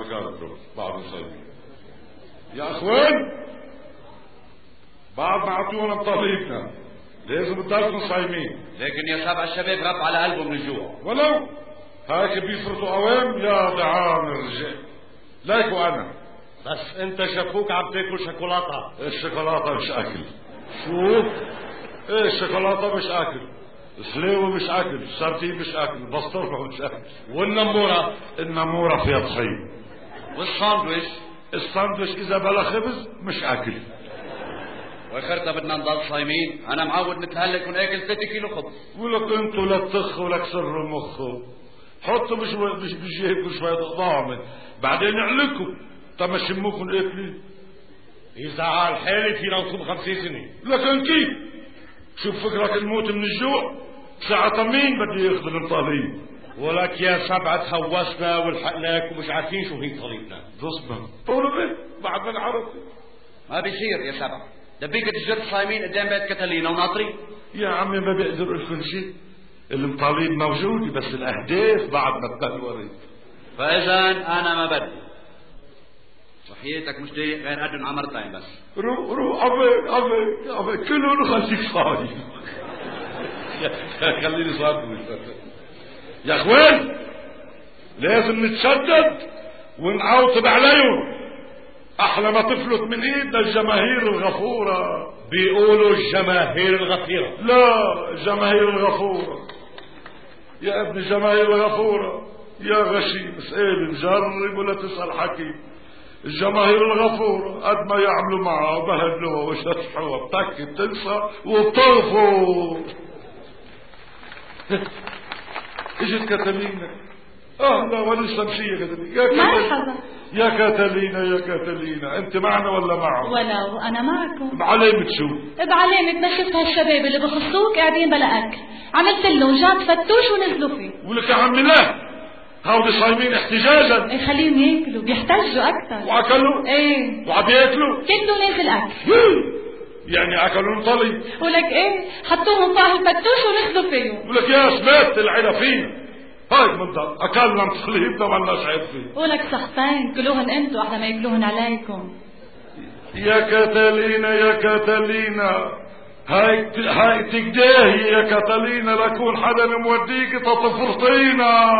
فكرته بعد صايمين يا اخوان، بعد ما عطونا مطالبنا لازم تضلكم صايمين. لكن يا سبع الشباب رب على قلبهم من الجوع. ولو هيك بيفرطوا قوام يا ضعان الرجال. ليكوا انا بس انت شافوك عم تاكل شوكولاته. الشوكولاته مش اكل. شو؟ ايه الشوكولاته مش اكل، الحلوه مش اكل، السردين مش اكل، البسطرمه مش اكل. والنموره؟ النموره فيها طحين. والساندويش؟ الساندويش اذا بلا خبز مش اكل. واخرتها بدنا نضل صايمين. انا معود مثل هلا يكون اكل 3 كيلو خبز. ولك انتوا لا تخوا ولا كسروا مخوا، حطوا مش بجيبكم شويه طعمه بعدين يعلكوا طب ما شموكم اكلي. اذا على الحالة فينا نصوم 50 سنه. لكن كيف؟ شوف فكرك الموت من الجوع ساعة مين بده ياخذ المطالب؟ ولك يا سبعة تهوسنا والحقناك ومش عارفين شو هي طريقنا. تصبر طولوا به بعد ما نعرف. ما بيصير يا سبعة، دبيكة الجد صايمين قدام بيت كتالينا وناطرين. يا عمي ما بيقدر لكم شيء، المطالب موجودة بس الاهداف بعد ما تبلورت. فاذا انا ما بدي وحياتك مش ضايق غير قدن عمرتين بس. روح عبي كلهم خليك صايم. خليني صايم يا اخوان. لازم نتشدد ونعوطب عليهم. احلى ما تفلت من ايدنا الجماهير الغفورة. بيقولوا الجماهير الغفيرة. لا الجماهير الغفورة يا ابن الجماهير الغفورة يا غشيم. اسأل مجرب ولا تسأل حكيم. الجماهير الغفورة قد ما يعملوا معها وبهدلوها وشطحوها بتكي بتنسى وبتغفر. اجت كاتالينا. اهلا ولسه مشيه كاتالينا. يا مرحبا. يا كاتالينا يا كاتالينا، انت معنا ولا معه؟ ولو انا معكم. بعلامة شو؟ بعلامة ما شفت هالشباب اللي بخصوك قاعدين بلا اكل، عملت لهم جات فتوش ونزلوا فيه. ولك يا عمي لا، هودي صايمين احتجاجا. ايه خليهم ياكلوا بيحتاجوا اكثر. واكلوا؟ ايه وعم ياكلوا؟ كله نازل اكل. يعني اكلوا طلي. ولك ايه حطوهم طاح الفتوش ونزلوا فيه. ولك يا سمات العيله فينا. هاي منضل اكلنا مطليبنا ما لناش عيب فيه. ولك صحتين كلوهن انتوا احلى ما ياكلوهن عليكم. يا كاتالينا يا كاتالينا، هاي تقداهي يا كاتالينا لكون حدا موديك تطفرطينا.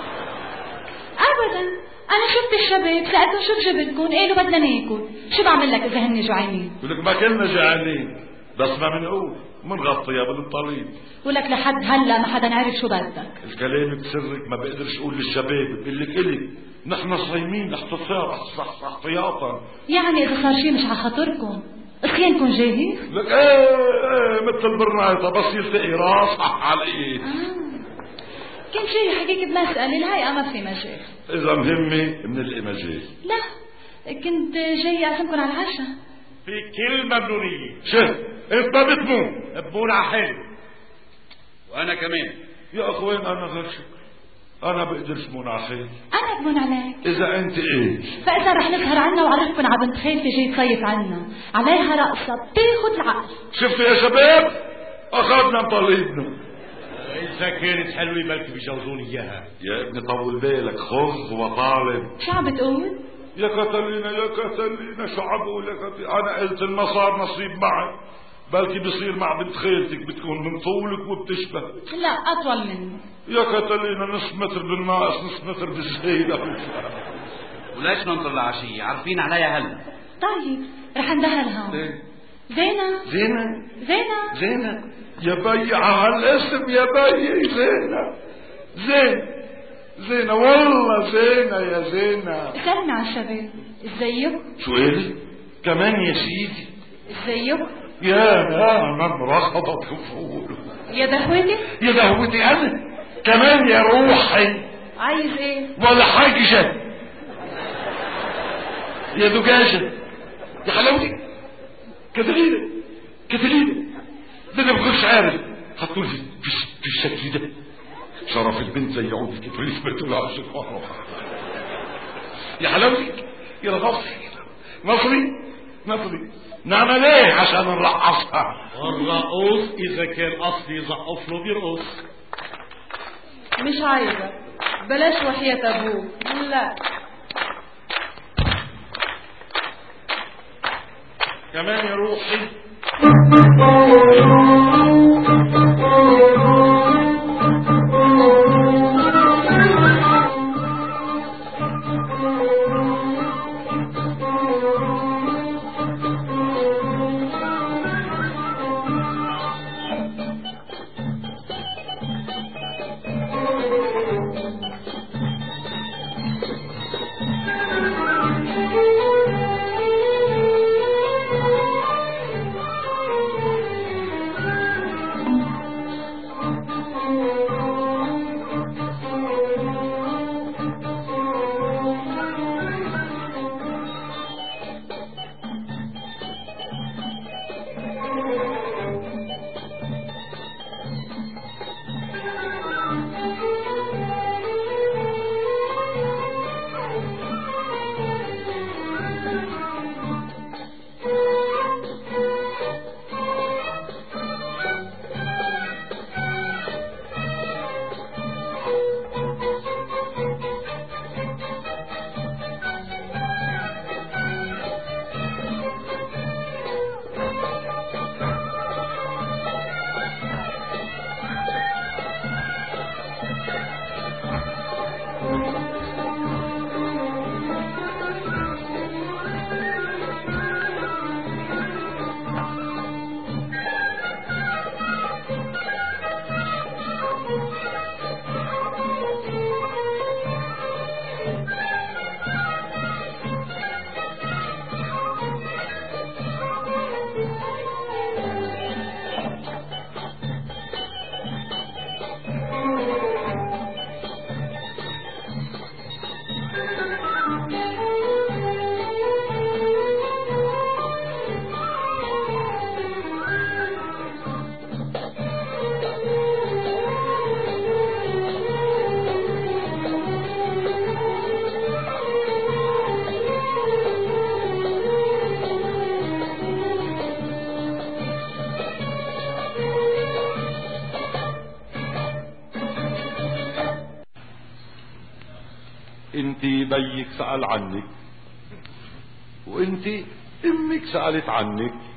ابدا انا شفت الشباب سألتهم شو بجيبلكم قالوا بدنا ناكل. شو بعمل لك اذا هن جوعانين؟ ولك ما كلنا جوعانين بس ما بنقول منغطي يا بالطريق. ولك لحد هلا ما حدا عارف شو بدك. الكلام بسرك ما بقدرش اقول للشباب. بقول لك الي نحن صايمين احتياطا. يعني اذا صار شيء مش على خاطركم اخيانكم جاهز؟ لك ايه مثل البرنايطه بس يلتقي راس على الايد. كان شيء حقيقة بمسألة الهيئة ما في مجال. اذا مهمة بنلقي مجال. لا كنت جاي اعزمكم على العشاء. في كلمة بنونية. شف انت ما بتمون بمون حلو. وانا كمان يا اخوين انا غير شكر. انا بقدرش مون عخيل. انا بمون عليك. اذا انت ايش فاذا رح نسهر عنا وعرفكم على بنت خالتي جاي تصيف عنا عليها رقصة بتاخد العقل. شفتوا يا شباب اخذنا مطالبنا. اذا كانت حلوة بلكي بيجوزوني اياها. يا ابني طول بالك خذ وطالب. شو عم بتقول؟ يا كاتالينا يا كاتالينا شو عم بقول يا كاتالينا؟ انا قلت المصار نصيب معي بلكي بيصير مع بنت خالتك بتكون من طولك وبتشبه. لا اطول مني. يا كاتالينا نص متر بالناقص نص متر بالزايدة. وليش ننطر العشية؟ عارفين عليها هلا. طيب رح ندهل هون. زينة زينة زينة زينة يا بي على الاسم يا بي. زينة زينة والله زينة يا زينة. سلمي على الشباب. ازيكم؟ شو قالي؟ كمان يا سيدي. ازيكم؟ يا انا مرحبا بفول. يا دهوتي. يا دهوتي انا كمان يا روحي. عايز ايه؟ ولا حاجة يا دجاجة يا حلاوتي. كاتالينا كاتالينا ده انا بكونش عارف حطولي في الشكل ده. شرف البنت زي عود الكتريس بتقول على الشيطان. يا حلاوتي يا رغصي نصري نعمل ايه عشان نرقصها؟ الرقوص اذا كان اصلي يزقف له بيرقص. مش عايزة بلاش وحياة ابوك. لا كمان يا روحي. انتي بيك سأل عنك، وانتي امك سألت عنك،